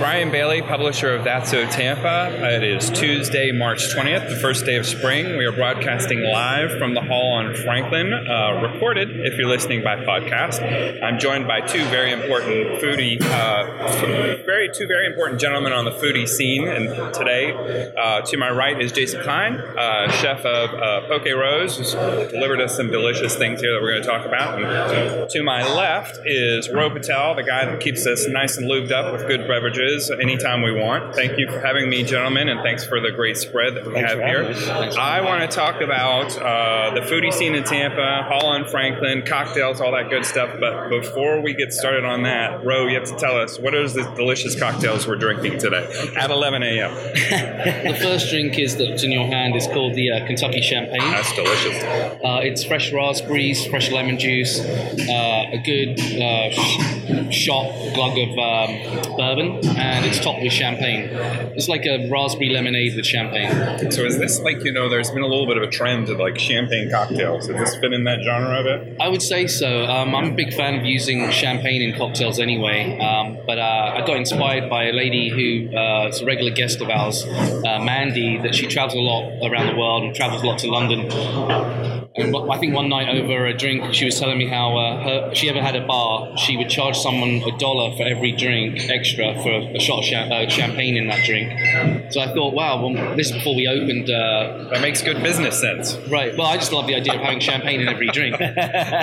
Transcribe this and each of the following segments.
Brian Bailey, publisher of That's So Tampa. It is Tuesday, March 20th, the first day of spring. We are broadcasting live from the Hall on Franklin, recorded if you're listening by podcast. I'm joined by two very important gentlemen on the foodie scene. And today, to my right is Jason Klein, chef of Poke Rose, who's delivered us some delicious things here that we're going to talk about. And to my left is Ro Patel, the guy that keeps us nice and lubed up with good beverages anytime we want. Thank you for having me, gentlemen, and thanks for the great spread that we have here. I want to talk about the foodie scene in Tampa, Hall on Franklin, cocktails, all that good stuff. But before we get started on that, Ro, you have to tell us, what are the delicious cocktails we're drinking today at 11 a.m.? The first drink that's in your hand is called the Kentucky Champagne. That's delicious. It's fresh raspberries, fresh lemon juice, a good glug of bourbon, and it's topped with champagne. It's like a raspberry lemonade with champagne. So is this like, there's been a little bit of a trend of like champagne cocktails. Does this fit in that genre of it? I would say so. I'm a big fan of using champagne in cocktails anyway, but I got inspired by a lady who is a regular guest of ours, Mandy, that she travels a lot around the world and travels a lot to London. And I think one night over a drink, she was telling me how she ever had a bar. She would charge someone $1 for every drink extra for a shot of champagne in that drink. So I thought, wow, well, this is before we opened. That makes good business sense. Right. Well, I just love the idea of having champagne in every drink. So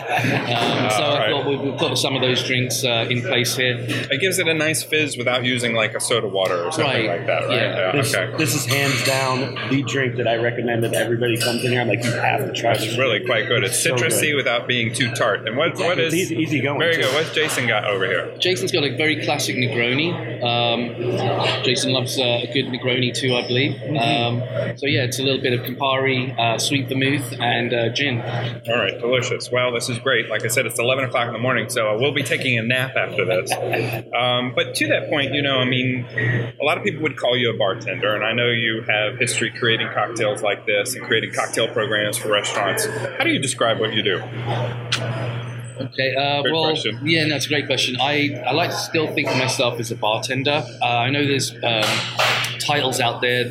I thought we'll put some of those drinks in place here. It gives it a nice fizz without using like a soda water or something like that, right? Yeah. This is hands down the drink that I recommend that everybody comes in here. I'm like, you have to try this. Really quite good. It's citrusy without being too tart. And what is easy going? Very good. What's Jason got over here? Jason's got a very classic Negroni. Jason loves a good Negroni too, I believe. So yeah, it's a little bit of Campari, sweet vermouth, and gin. All right, delicious. Well, this is great. Like I said, it's 11 o'clock in the morning, so we'll be taking a nap after this. But to that point, a lot of people would call you a bartender, and I know you have history creating cocktails like this and creating cocktail programs for restaurants. How do you describe what you do? Okay, question. Yeah, no, it's a great question. I like to still think of myself as a bartender. I know there's titles out there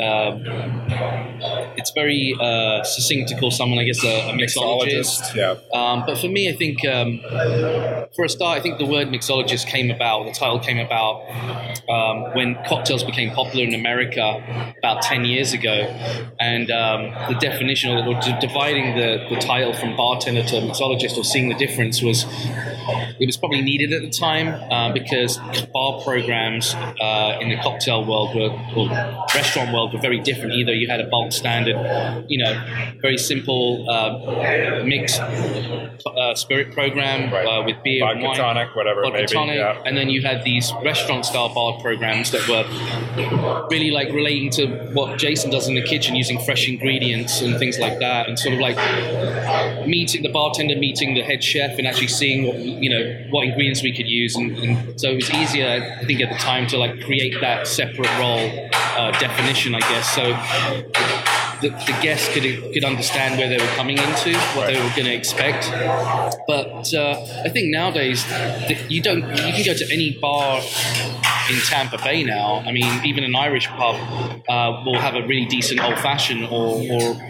that it's very succinct to call someone, I guess, a mixologist. Yeah. But for me, I think, for a start, I think the word mixologist the title came about when cocktails became popular in America about 10 years ago. And the definition, or dividing the title from bartender to mixologist, or seeing the difference, was probably needed at the time because bar programs in the cocktail world or restaurant world were very different. Either you had a bulk standard, very simple mixed spirit program with beer vodka and wine, tonic, whatever it may be. Yeah. And then you had these restaurant style bar programs that were really like relating to what Jason does in the kitchen, using fresh ingredients and things like that, and sort of like the bartender meeting the head chef and actually seeing what ingredients we could use, and so it was easier, I think, at the time to like create that separate role definition, I guess, so the guests could understand where they were coming into, what they were going to expect. But I think nowadays you can go to any bar in Tampa Bay now. I mean, even an Irish pub will have a really decent old fashioned or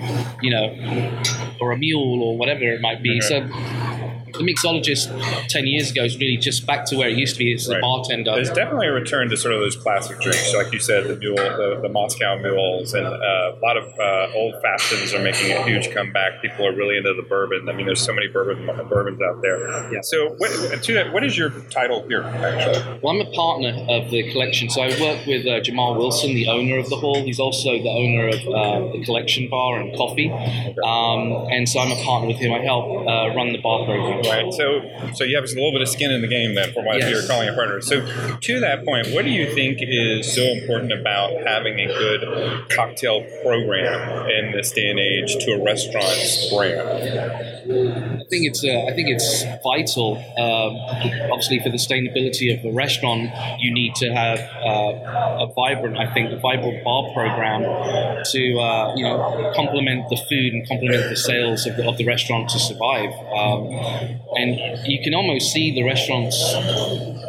a mule or whatever it might be. So the mixologist 10 years ago is really just back to where it used to be. It's the bartender. There's definitely a return to sort of those classic drinks. Like you said, the mule, the Moscow mules, and a lot of old fashions are making a huge comeback. People are really into the bourbon. I mean, there's so many bourbons out there. Yeah. So what is your title here, actually? Well, I'm a partner of the collection. So I work with Jamal Wilson, the owner of the hall. He's also the owner of the collection bar and coffee. Okay. And so I'm a partner with him. I help run the bar program. Right. So you have a little bit of skin in the game then, from what you're calling a partner. So to that point, what do you think is so important about having a good cocktail program in this day and age to a restaurant's brand? I think it's vital. Obviously, for the sustainability of the restaurant, you need to have a vibrant bar program to complement the food and complement the sales of the restaurant to survive. And you can almost see the restaurants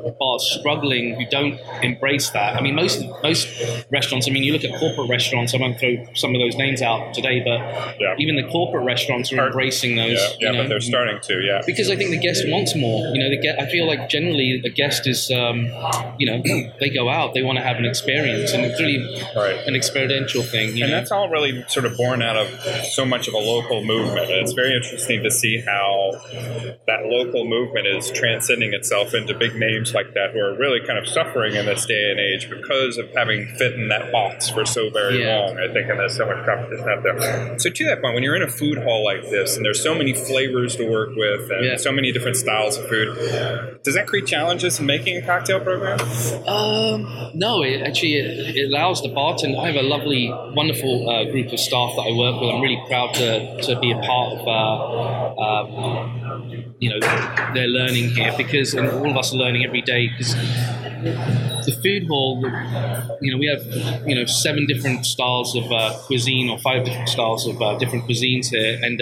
bars struggling who don't embrace that. I mean, most restaurants. I mean, you look at corporate restaurants. I won't throw some of those names out today, but even the corporate restaurants are embracing those. Yeah, but they're starting to. Yeah, because I think the guest wants more. I feel like generally the guest is, they go out, they want to have an experience, and it's really an experiential thing. And that's all really sort of born out of so much of a local movement. And it's very interesting to see how that local movement is transcending itself into big names like that who are really kind of suffering in this day and age because of having fit in that box for so very long, I think, and there's so much competition out there. So to that point, when you're in a food hall like this and there's so many flavors to work with and so many different styles of food, does that create challenges in making a cocktail program? No, it allows the bartender. I have a lovely, wonderful group of staff that I work with. I'm really proud to be a part of their learning here, because and all of us are learning every day, because the food hall, we have 7 different styles of cuisine, or 5 different styles of different cuisines here, and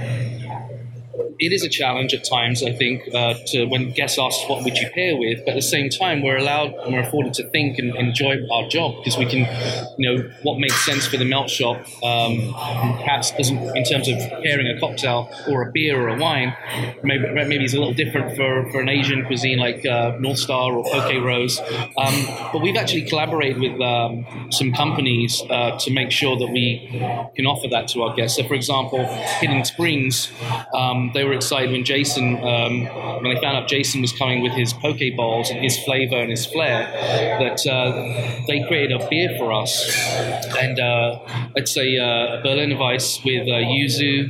it is a challenge at times, I think, to when guests ask what would you pair with, but at the same time we're allowed and we're afforded to think and enjoy our job, because we can, what makes sense for the melt shop perhaps doesn't, in terms of pairing a cocktail or a beer or a wine, maybe it's a little different for an Asian cuisine like North Star or Poke Rose. But we've actually collaborated with some companies to make sure that we can offer that to our guests. So, for example, Hidden Springs, they were excited when Jason, when they found out Jason was coming with his poke bowls and his flavor and his flair, that they created a beer for us, and it's a Berliner Weiss with yuzu,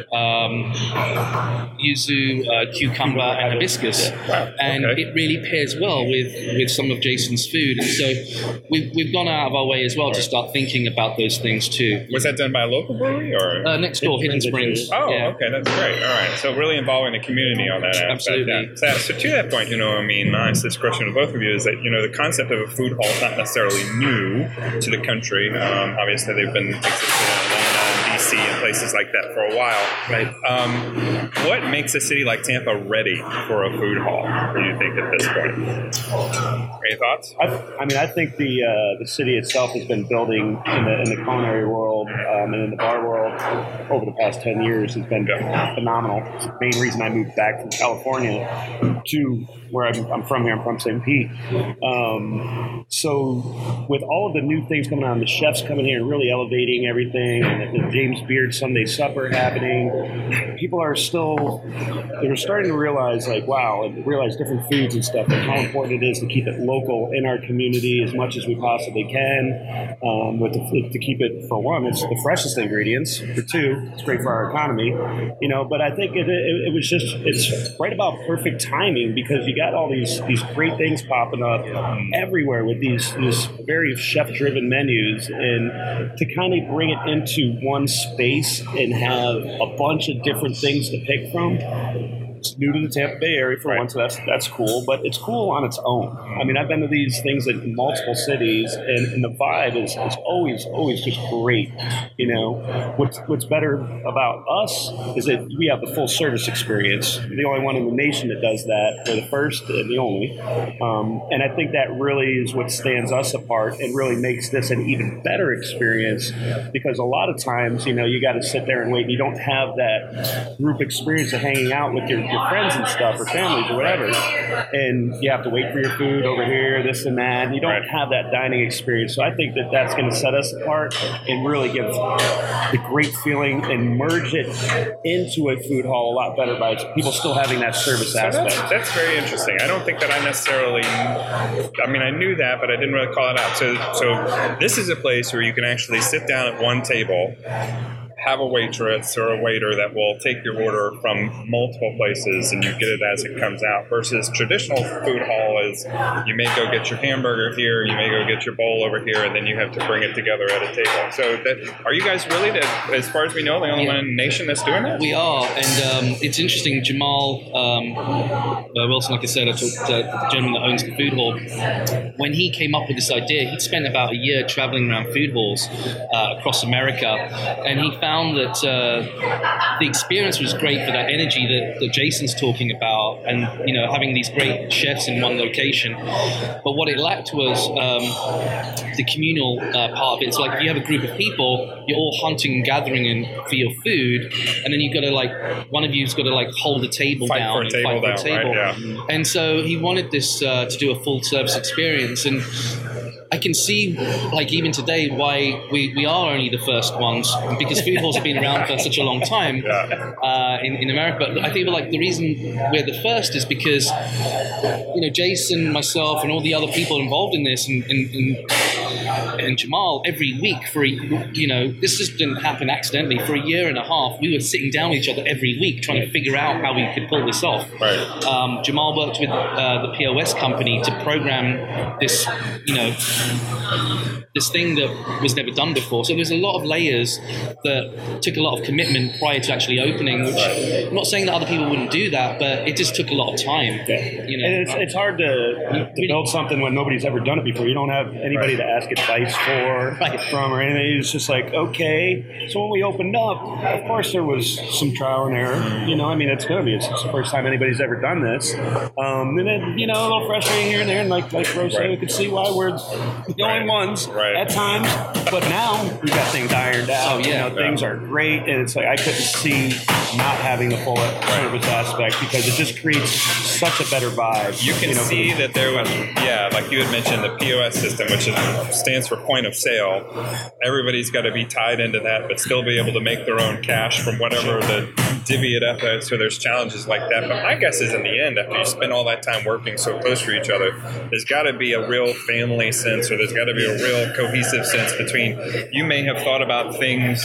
cucumber, and hibiscus, and it really pairs well with some of Jason's food. And so we've gone out of our way as well to start thinking about those things too. Was that done by a local brewery or next door, Hidden Springs? Oh, okay, that's great. All right, so really involving the community on that aspect. Absolutely. Yeah. So to that point, I ask this question to both of you, is that the concept of a food hall is not necessarily new to the country. Obviously, they've been existing in Atlanta and DC and places like that for a while. Right. What makes a city like Tampa ready for a food hall, do you think, at this point? Any thoughts? I think the city itself has been building in the culinary world and in the bar world over the past 10 years has been phenomenal. It's the main reason I moved back from California to where I'm from here. I'm from St. Pete. So with all of the new things coming on, the chefs coming here and really elevating everything, and the James Beard Sunday Supper happening, people are they're starting to realize, realize different foods and stuff, and how important it is to keep it local in our community as much as we possibly can. To keep it, for one, it's the freshest ingredients. For two, it's great for our economy. But I think it's right about perfect timing, because you got all these great things popping up everywhere with these very chef-driven menus, and to kind of bring it into one space and have a bunch of different things to pick from. It's new to the Tampa Bay area for one, so that's cool, but it's cool on its own. I've been to these things in multiple cities, and the vibe is always just great. What's better about us is that we have the full service experience. We're the only one in the nation that does that. We're the first and the only, and I think that really is what stands us apart and really makes this an even better experience, because a lot of times, you got to sit there and wait, and you don't have that group experience of hanging out with your friends and stuff, or families or whatever, and you have to wait for your food over here, this and that, and you don't have that dining experience. So I think that that's going to set us apart and really give the great feeling and merge it into a food hall a lot better by people still having that service aspect. That's very interesting. I don't think that I necessarily, I knew that, but I didn't really call it out. So this is a place where you can actually sit down at one table, have a waitress or a waiter that will take your order from multiple places, and you get it as it comes out, versus traditional food hall is you may go get your hamburger here, you may go get your bowl over here, and then you have to bring it together at a table. So are you guys really, as far as we know, the only one in the nation that's doing that? We are, and it's interesting. Jamal Wilson, like I said, I talked to the gentleman that owns the food hall. When he came up with this idea, he'd spent about a year traveling around food halls across America, and he found found that the experience was great for that energy that Jason's talking about, and having these great chefs in one location. But what it lacked was the communal part of it. It's like if you have a group of people, you're all hunting and gathering for your food, and then you've got to one of you's got to hold the table down and fight for a table. Right? Yeah. And so he wanted this to do a full service experience, and I can see, even today, why we are only the first ones, because food halls have been around for such a long time in America. But I think the reason we're the first is because Jason, myself, and all the other people involved in this, and Jamal, every week this just didn't happen accidentally. For a year and a half, we were sitting down with each other every week trying to figure out how we could pull this off. Right. Jamal worked with the POS company to program this, this thing that was never done before. So there's a lot of layers that took a lot of commitment prior to actually opening, which I'm not saying that other people wouldn't do that, but it just took a lot of time. And it's hard to build something when nobody's ever done it before. You don't have anybody to ask advice from or anything. It's just okay. So when we opened up, of course there was some trial and error. It's going to be. It's the first time anybody's ever done this. And then, a little frustrating here and there. And like Rose said, we could see why we're the only ones at times. But now we've got things ironed out. Things are great. And it's I couldn't see not having the full service aspect, because it just creates such a better vibe. You can see that there was, like you had mentioned, the POS system, which stands for point of sale. Everybody's got to be tied into that, but still be able to make their own cash from whatever the divvy it up. So there's challenges like that. But my guess is, in the end, after you spend all that time working so close to each other, there's got to be a real family sense, or there's got to be a real cohesive sense between, you may have thought about things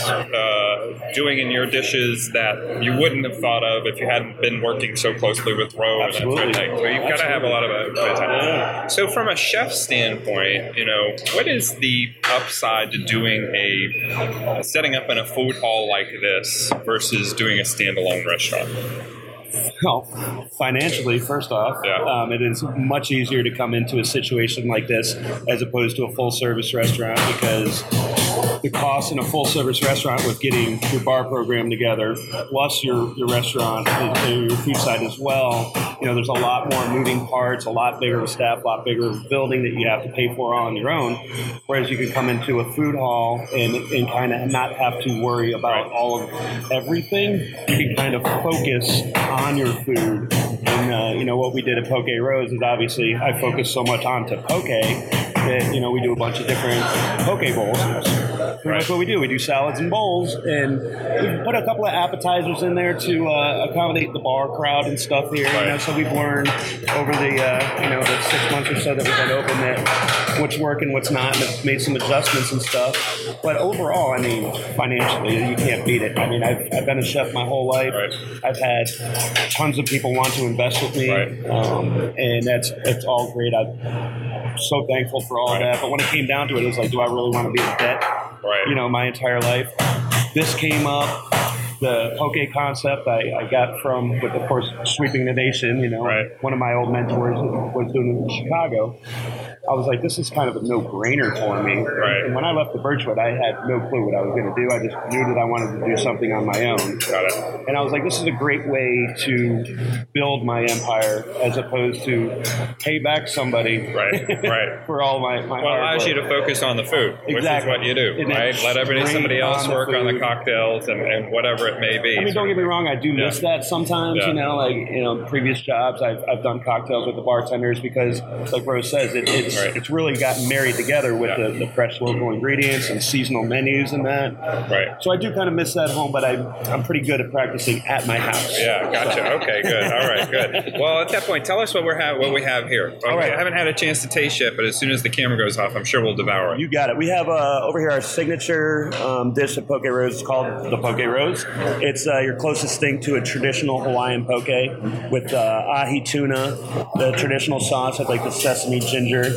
doing in your dishes that you wouldn't have thought of if you hadn't been working so closely with Ro and that sort of thing. So you've got to have a lot of time. So from a chef standpoint, what is the upside to doing setting up in a food hall like this versus doing a standalone restaurant? Well, financially, first off, it is much easier to come into a situation like this as opposed to a full-service restaurant, because the cost in a full-service restaurant with getting your bar program together, plus your restaurant and your food side as well, there's a lot more moving parts, a lot bigger staff, a lot bigger building that you have to pay for on your own, whereas you can come into a food hall and kind of not have to worry about all of everything. You can kind of focus on your food. And, what we did at Poke Rose is, obviously, I focus so much onto poke that, we do a bunch of different poke bowls. Pretty much what we do. We do salads and bowls, and we put a couple of appetizers in there to accommodate the bar crowd and stuff here. So we've learned over the 6 months or so that we've been open that what's working, what's not, and have made some adjustments and stuff. But overall, financially, you can't beat it. I've been a chef my whole life. I've had tons of people want to invest with me, and it's all great. I'm so thankful for all that. But when it came down to it, it was do I really want to be in debt? My entire life. This came up. The poke concept I got from, with of course, Sweeping the Nation. One of my old mentors was doing it in Chicago. I was like, this is kind of a no-brainer for me. And when I left the Birchwood, I had no clue what I was going to do. I just knew that I wanted to do something on my own. And I was like, this is a great way to build my empire, as opposed to pay back somebody for all my Well, it allows you to focus on the food, which is what you do, right? Let somebody else work on the cocktails and whatever it may be. Don't get me wrong, I do miss that sometimes. Previous jobs, I've done cocktails with the bartenders, because, like Rose says, it's really gotten married together with the fresh local ingredients and seasonal menus and that. So I do kind of miss that home, but I'm pretty good at practicing at my house. Yeah, gotcha. Okay, good. All right, good. Well, at that point, tell us what we have here. I haven't had a chance to taste yet, but as soon as the camera goes off, I'm sure we'll devour it. You got it. We have over here our signature dish at Poke Rose. It's called the Poke Rose. It's your closest thing to a traditional Hawaiian poke with ahi tuna, the traditional sauce with the sesame ginger.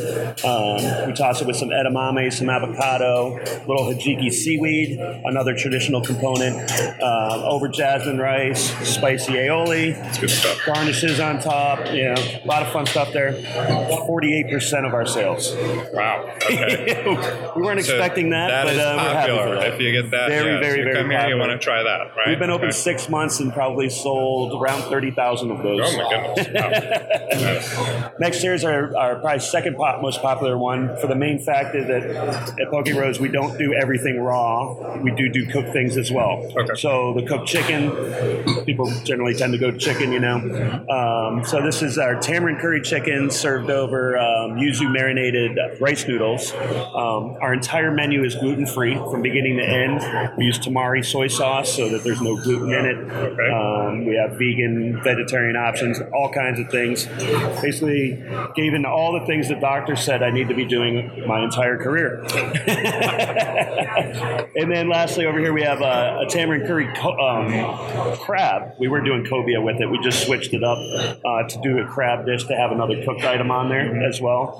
We toss it with some edamame, some avocado, little hijiki seaweed, another traditional component, over jasmine rice, spicy aioli. That's good stuff. Garnishes on top. A lot of fun stuff there. 48% of our sales. Wow. Okay. We weren't expecting that, but we're happy for that. If you get that, very, very, you very come here, popular. you want to try that, right? We've been open 6 months and probably sold around 30,000 of those. Oh my goodness! Wow. Nice. Next here is our probably second most popular one, for the main fact is that at Poke Rose we don't do everything raw. We do cooked things as well. Okay. So the cooked chicken, people generally tend to go chicken, So this is our tamarind curry chicken served over yuzu marinated rice noodles. Our entire menu is gluten free from beginning to end. We use tamari soy sauce so that there's no gluten in it. Okay. We have vegan, vegetarian options, all kinds of things. Basically, gave in all the things the doctor said I need to be doing my entire career. And then lastly, over here we have a tamarind curry crab. We were doing cobia with it. We just switched it up to do a crab dish to have another cooked item on there as well.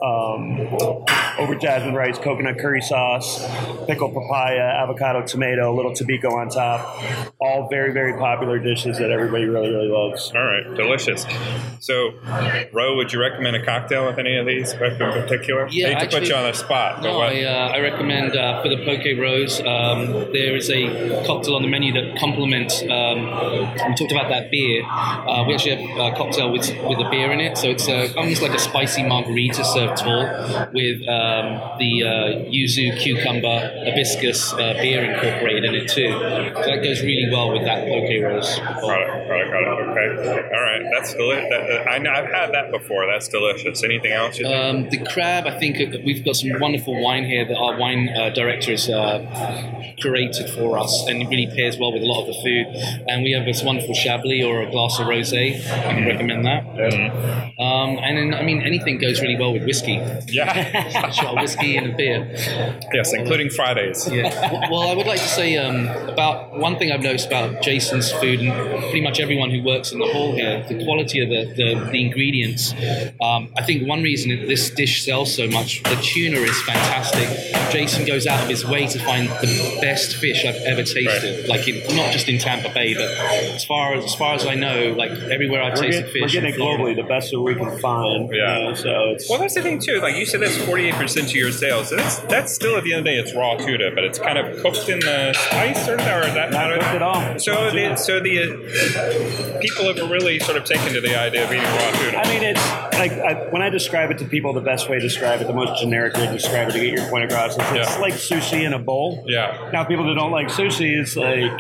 Over jasmine rice, coconut curry sauce, pickled papaya, avocado, tomato, a little tobiko on top. All very, very popular dishes that everybody really, really loves. All right, delicious. So, Ro, would you recommend a cocktail with any of these in particular? Yeah, I hate to put you on the spot. No, I recommend for the Poke Rose, there is a cocktail on the menu that complements, we talked about that beer. We actually have a cocktail with a beer in it. So it's almost like a spicy margarita served tall with the yuzu, cucumber, hibiscus beer incorporated in it too. So that goes really well with that Poke Rose. Got it. Okay. All right. That's delicious. I've had that before. That's delicious. Anything else you think? The crab, I think we've got some wonderful wine here that our wine director has curated for us, and it really pairs well with a lot of the food. And we have this wonderful Chablis or a glass of rosé. I can recommend that. And then, anything goes really well with whiskey. Yeah. A shot of whiskey and a beer. Yes, including Fridays. Yeah. Well, I would like to say about one thing I've noticed about Jason's food, and pretty much everyone who works in the hall here, the quality of the ingredients. I think one reason this dish sells so much, the tuna is fantastic. Jason goes out of his way to find the best fish I've ever tasted. Right. Not just in Tampa Bay, but as far as I know, everywhere I've tasted fish. We're getting globally the best that we can find. Yeah. So well, that's the thing too. Like you said, that's 48% of your sales. So that's still at the end of the day, it's raw tuna, but it's kind of cooked in the spice, or is that not cooked at all. So the people have really sort of taken to the idea of eating raw tuna. It's like when I describe it to people, the best way to describe it, the most generic way to describe it to get your point across, is it's like sushi in a bowl. Yeah. Now people that don't like sushi, it's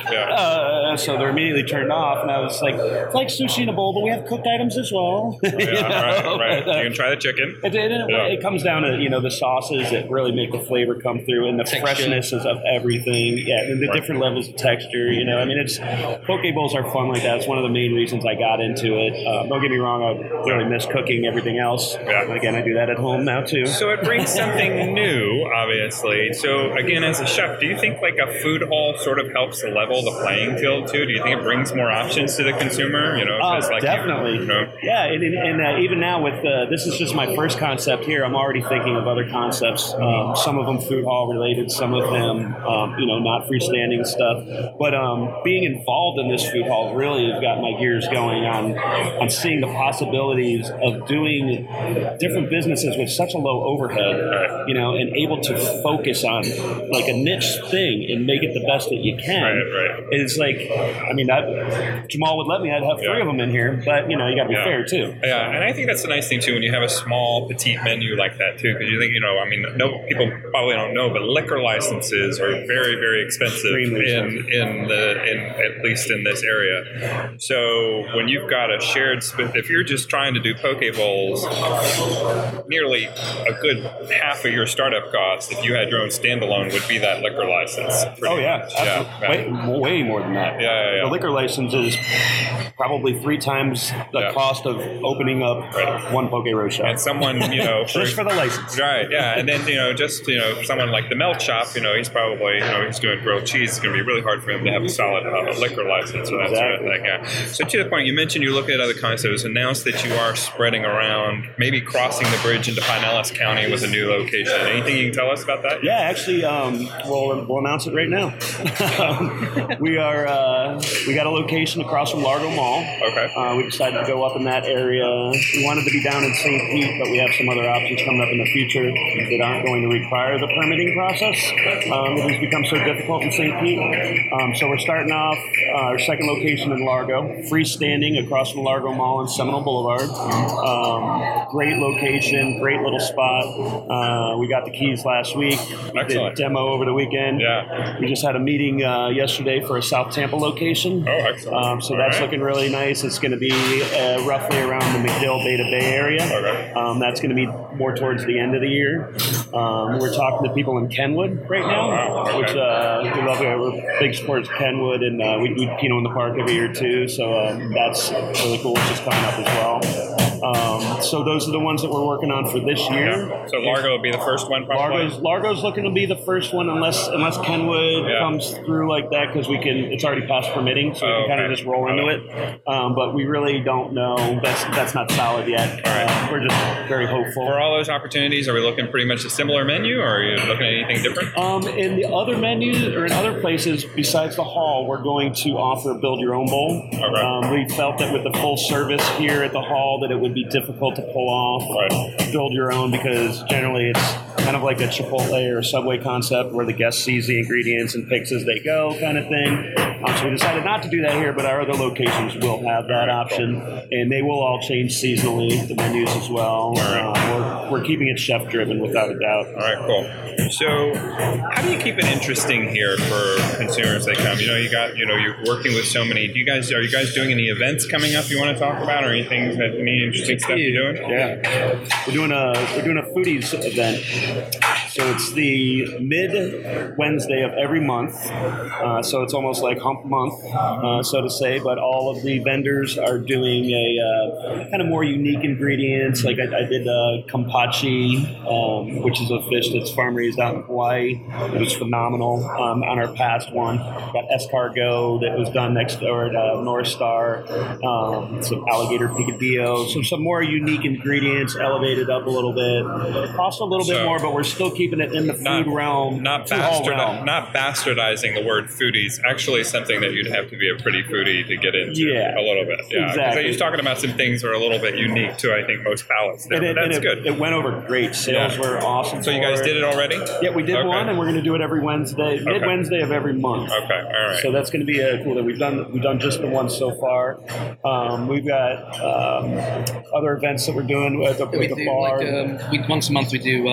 so they're immediately turned off. Now it's like sushi in a bowl, but we have cooked items as well. Right. You can try the chicken. It comes down to the sauces that really make the flavor come through, and the texture. Freshness of everything. Yeah, and the different levels of texture. It's poke bowls are fun like that. It's one of the main reasons I got into it. Don't get me wrong, I really miss cooking everything else. Yeah. And again, I do that at home now too. So it brings something new, obviously. So again, as a chef, do you think like a food hall sort of helps level the playing field too? Do you think it brings more options to the consumer? Definitely. Yeah, and even now with this is just my first concept here. I'm already thinking of other concepts. Some of them food hall related, some of them not freestanding stuff. But being involved in this food hall really has got my gears going on seeing the possibilities of doing different businesses with such a low overhead, and able to focus on like a niche thing and make it the best that you can. Right. It's like, Jamal would let me, I'd have 3 of them in here, but you got to be fair too. Yeah, and I think that's the nice thing too when you have a small petite menu like that too, because you think no people probably don't know, but liquor licenses are very, very expensive in at least in this area. So when you've got a shared if you're just trying to do poke bowls, nearly a good half of your startup cost, if you had your own standalone, would be that liquor license. Way more than that. Yeah. The liquor license is probably 3 times the cost of opening up one Poke Rose shop. And someone, just for the license. Right, yeah. And then, someone like the Melt Shop, he's probably, he's doing grilled cheese. It's going to be really hard for him to have a solid liquor license or that sort of thing. Yeah. So to the point, you mentioned you're looking at other concepts. It was announced that you are spreading around maybe crossing the bridge into Pinellas County with a new location. Anything you can tell us about that? Yeah, actually, we'll announce it right now. We got a location across from Largo Mall. Okay. We decided to go up in that area. We wanted to be down in St. Pete, but we have some other options coming up in the future that aren't going to require the permitting process. It has become so difficult in St. Pete. So we're starting off our second location in Largo, freestanding across from Largo Mall and Seminole Boulevard. Great location, great little spot. We got the keys last week. We did a demo over the weekend. Yeah. We just had a meeting yesterday for a South Tampa location. Oh, excellent. So that's looking really nice. It's going to be roughly around the McDill Beta Bay area. Okay. That's going to be more towards the end of the year. We're talking to people in Kenwood right now, which we love. We're big supporters of Kenwood, and we do Pinot in the Park every year too. So that's really cool, which is coming up as well. So those are the ones that we're working on for this year. Yeah. So Largo will be the first one, probably. Largo's looking to be the first one, unless Kenwood comes through like that, because it's already past permitting, so we can kind of just roll into it. But we really don't know. That's not solid yet. We're just very hopeful. For all those opportunities, are we looking pretty much a similar menu, or are you looking at anything different? In the other menus, or in other places besides the hall, we're going to offer build your own bowl. We felt that with the full service here at the hall that it would be difficult to pull off build your own, because generally it's kind of like a Chipotle or Subway concept where the guest sees the ingredients and picks as they go kind of thing. So we decided not to do that here, but our other locations will have that option, and they will all change seasonally, the menus as well. We're keeping it chef-driven without a doubt. All right, cool. So how do you keep it interesting here for consumers that come? You're working with so many. Are you guys doing any events coming up you want to talk about, or anything any interesting stuff you're doing? Yeah, we're doing a foodies event. So it's the mid-Wednesday of every month. So it's almost like hump month, so to say. But all of the vendors are doing a kind of more unique ingredients. Like I did kampachi, which is a fish that's farm raised out in Hawaii. It was phenomenal. On our past one, got escargot that was done next door at North Star. Some alligator picadillo. So some more unique ingredients, elevated up a little bit. Cost a little bit more, but we're still keeping it in the food realm. Not bastardizing the word foodies. Actually, something that you'd have to be a pretty foodie to get into a little bit. Yeah, exactly. He's talking about some things that are a little bit unique to, I think, most palates. That's good. It went over great. Sales were awesome. So you guys did it already? Yeah, we did one, and we're going to do it every Wednesday, mid-Wednesday of every month. Okay, all right. So that's going to be cool. That we've done just the one so far. We've got other events that we're doing with the bar. Once a month we do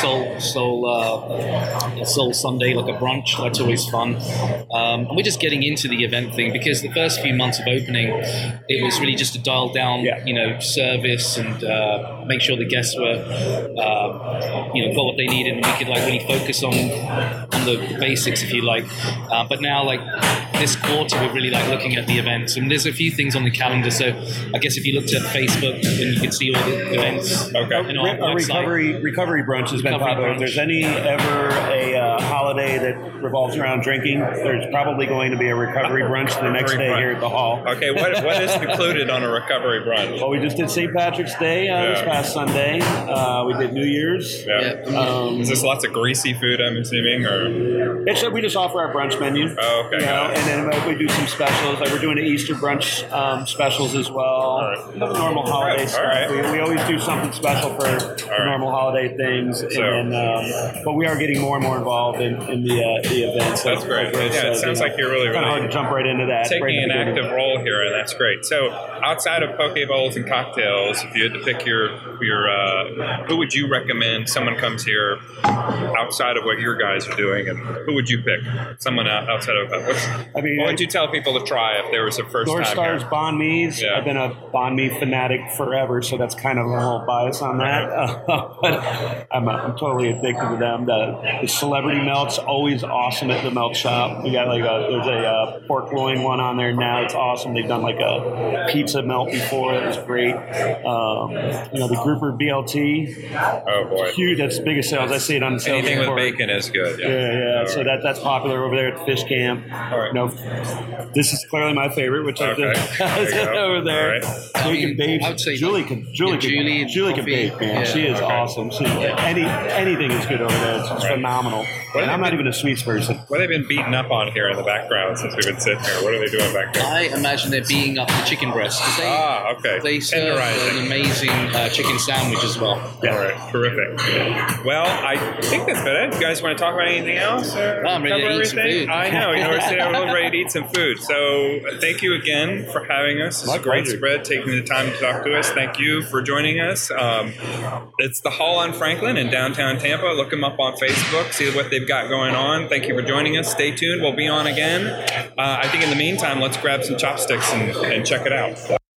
Soul Sunday, like a brunch. That's always fun. And we're just getting into the event thing, because the first few months of opening, it was really just to dial down, service and make sure the guests were, got what they needed, and we could really focus on the basics, if you like. But now, this quarter, we're really looking at the events, and there's a few things on the calendar. So I guess if you looked at Facebook, then you could see all the events. Our recovery brunch has been popular. If there's ever a holiday that revolves around drinking, there's probably going to be a recovery brunch the next day here at the hall. Okay, what is included on a recovery brunch? Well, we just did St. Patrick's Day this past Sunday. We did New Year's. Yeah. Is this lots of greasy food, I'm assuming? Or we just offer our brunch menu. Oh, okay. And then we do some specials. We're doing an Easter brunch specials as well. Normal holiday stuff. We always do something special for normal holiday things. But we are getting more and more involved in the events. That's great. It sounds like you're really kind of hard to jump right into that. Taking an active role here, and that's great. So outside of poke bowls and cocktails, if you had to pick your who would you recommend someone comes here outside of what your guys are doing, and who would you pick? Someone outside of that. What would you tell people to try if there was a first North time Star's here? Banh Mi's. I've been a Banh Mi fanatic forever, so that's kind of a little bias on that. But I'm totally addicted to them. The celebrity melt's always awesome at the melt shop. We got there's a pork loin one on there now. It's awesome. They've done a pizza melt before. It was great. The grouper BLT. Oh boy, huge. That's the biggest sales. I see it on the sales. Anything with bacon is good. Yeah. So that's popular over there at the fish camp. This is clearly my favorite, which I've Okay. done There you go. over there. All right. Jake and Babe. I would say Julie like, can yeah, Julie Julie and can coffee. bake, man. Yeah. She is Okay. awesome. Anything is good over there. It's Right. phenomenal. What And have I'm they not been- even a sweets person. What have they been beating up on here in the background since we've been sitting here? What are they doing back there? I imagine they're beating up the chicken breast because Okay. they serve Tenderizing. an amazing chicken sandwich as well. All right, terrific. Well, I think that's about it. You guys want to talk about anything else? Or I'm ready to cover eat some everything? food. I know. We're ready to eat some food. So thank you again for having us. It's My a great pleasure. spread, taking the time to talk to us. Thank you for joining us. It's the Hall on Franklin in downtown Tampa. Look them up on Facebook. See what they've got going on. Thank you for joining us. Stay tuned. We'll be on again. I think in the meantime, let's grab some chopsticks and check it out.